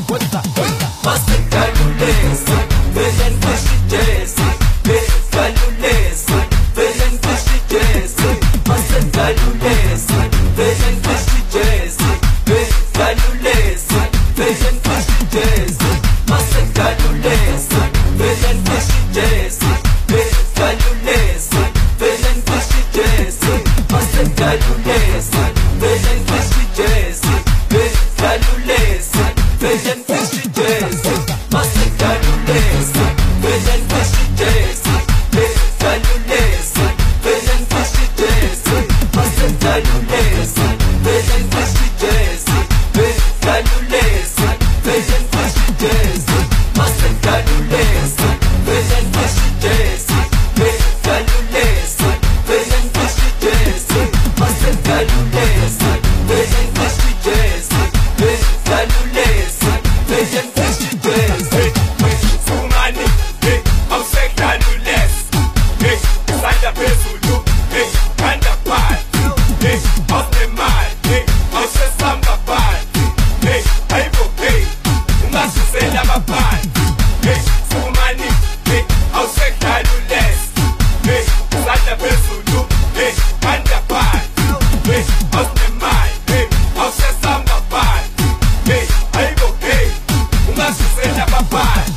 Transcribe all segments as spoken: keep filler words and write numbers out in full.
Masekalulesi, velen kashijesi, bekalulesi, velen kashijesi. Masekalulesi, velen kashijesi, bekalulesi, velen kashijesi. Masekalulesi, velen kashijesi, bekalulesi, velen kashijesi. Masekalulesi, velen kashijesi, bekalulesi, velen kashijesi. Masekalulesi, velen kashijesi, bekalulesi, velen kashijesi. Masekalulesi, velen kashijesi, bekalulesi, velen kashijesi. Masekalulesi, velen kashijesi, bekalulesi, velen kashijesi. Masekalulesi, velen kashijesi, bekalulesi, velen kashijesi. Sumani, hey, awusekalulesi, hey, isandla phezulu, hey, khanda phansi, hey, awunemali, hey, awusesamba phansi, hey, ayibo hey, ungasizela abaphansi, hey, Sumani, hey, awusekalulesi, hey, isandla phezulu, hey, khanda phansi, hey, awunemali, hey, awusesamba phansi, hey, ayibo hey, ungasizela abaphansi.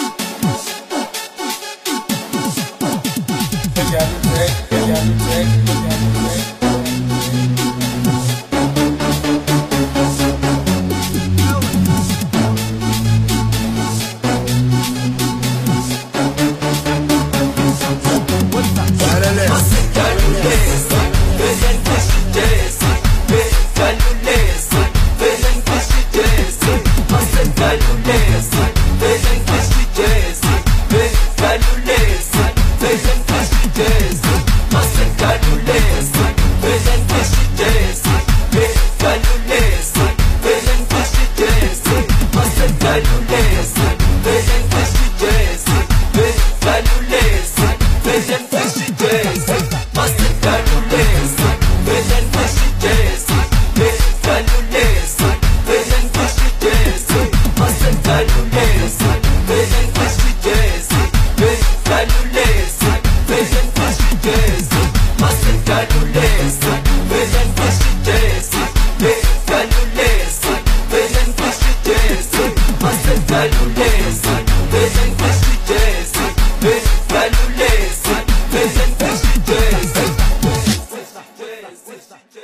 Get out of the